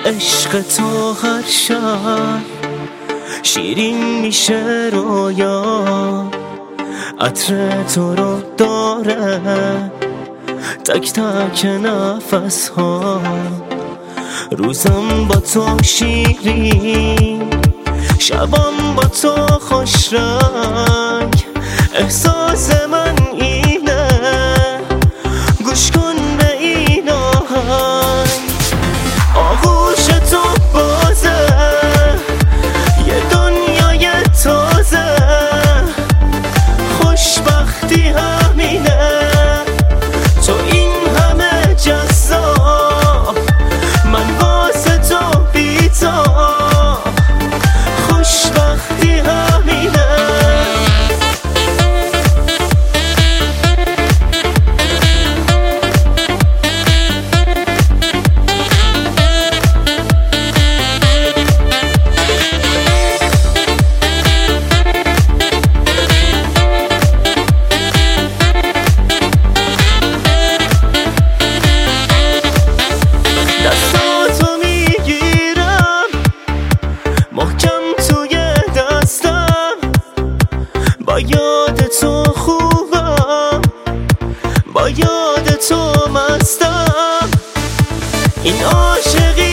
عشق تو هر شب شیرین میشه رویا، عطر تو رو داره تک تک نفس ها. روزم با تو شیرین، شبم با تو خوش رنگ. احساس من اینه، گوش کن به این آهنگ. آغوش تو بازه، یه دنیای تازه. خوشبختی همینه، تو این همه جذاب، من واسه تو بی‌تاب. خوشبختی همینه. با یاد تو خوبم، با یاد تو مستم. این عاشقی